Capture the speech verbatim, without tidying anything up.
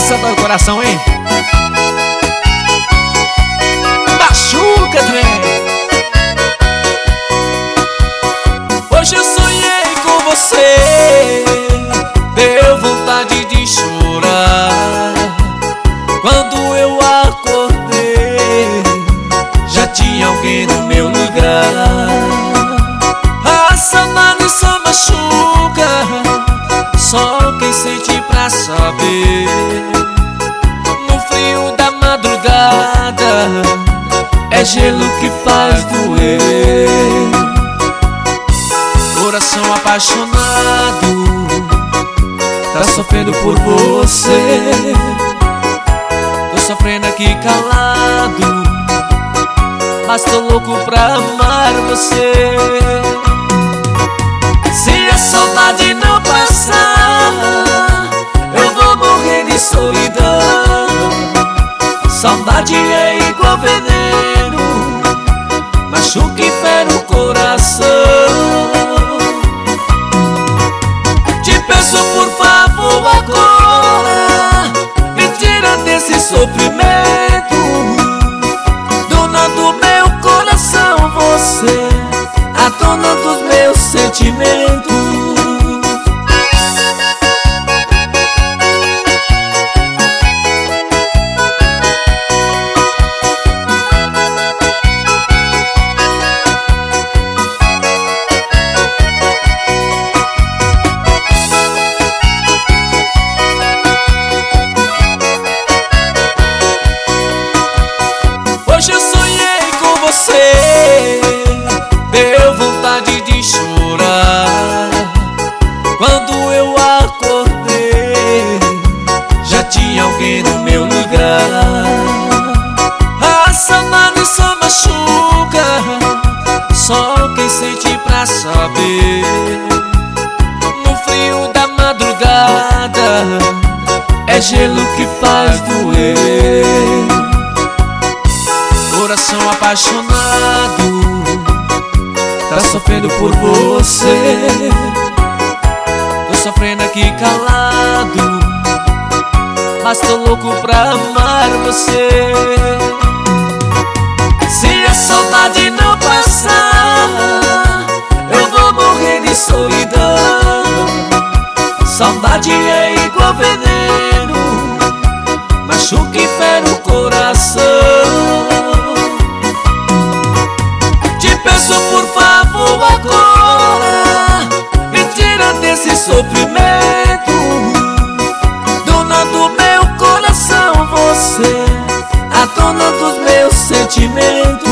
Essa dói o coração, hein? Machuca, trem. Hoje eu sonhei com você, deu vontade de chorar. Quando eu acordei, já tinha alguém no meu lugar. A saudade só machuca, só quem sente pra saber. No frio da madrugada, é gelo que faz doer. Coração apaixonado, tá sofrendo por você. Tô sofrendo aqui calado, mas tô louco pra amar você. Se a saudade não passar, eu vou morrer de solidão. Saudade é igual veneno, machuca e fere o coração. Te peço por favor agora, me tira desse sofrimento. Dona do meu coração, você, a dona dos meus sentimentos. Hoje eu sonhei com você, deu vontade de chorar. Quando eu acordei, já tinha alguém no meu lugar. A saudade só machuca, só quem sente pra saber. No frio da madrugada, é gelo que faz doer. Coração apaixonado, tá sofrendo por você. Tô sofrendo aqui calado, mas tô louco pra amar você. Se a saudade não passar, eu vou morrer de solidão. Saudade é igual veneno, machuca e fere o coração. Peço por favor agora, me tira desse sofrimento. Dona do meu coração, você, a dona dos meus sentimentos.